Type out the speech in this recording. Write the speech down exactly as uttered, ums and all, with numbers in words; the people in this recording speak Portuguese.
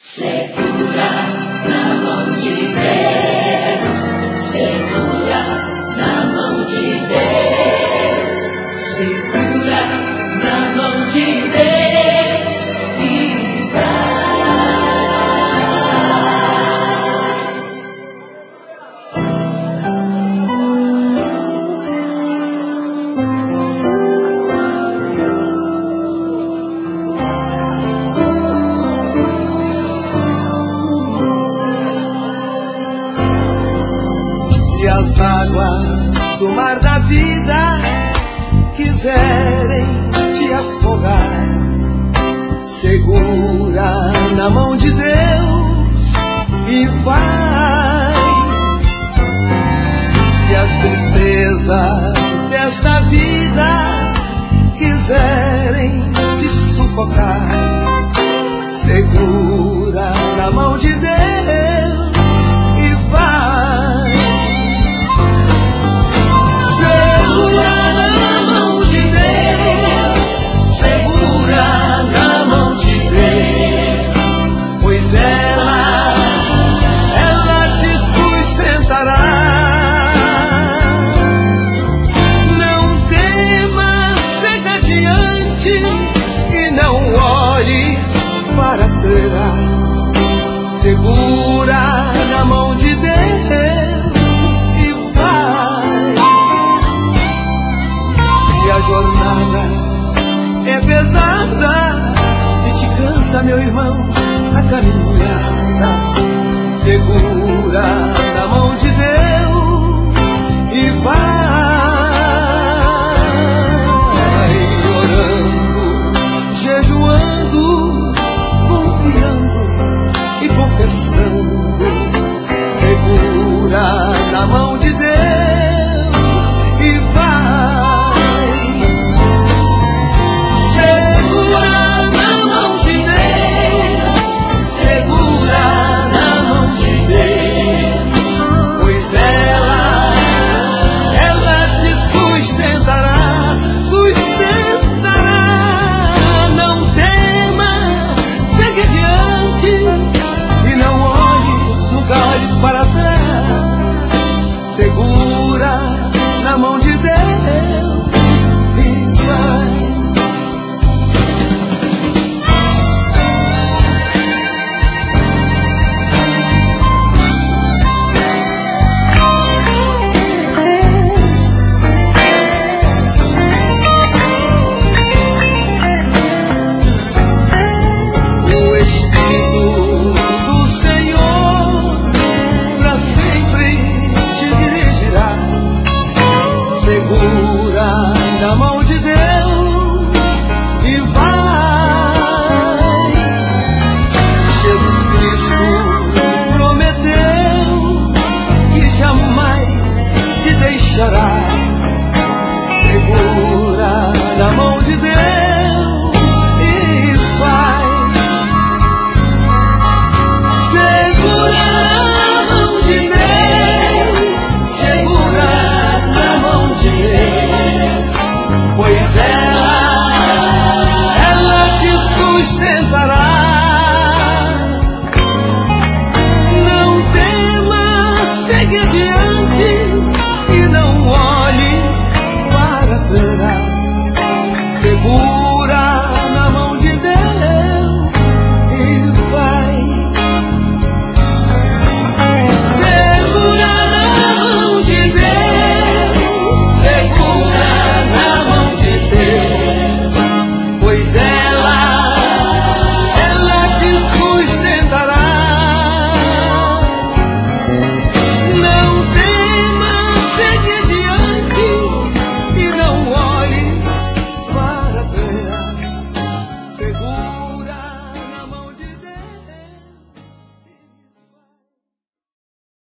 Segura na mão de Deus, segura na mão de Deus, segura na mão de Deus e vai. Se as águas do mar da vida quiserem te afogar, segura na mão de Deus e vai. Se as tristezas desta vida quiserem te sufocar, segura na mão de Deus e vai. Segura na mão de Deus, segura na mão de Deus, pois ela, ela te sustentará. Não temas, segue adiante e não olhes para trás. Segura na mão de Deus e vai. Se a jornada é pesada e te cansa, meu irmão, a caminhada, segura na mão de Deus e vai.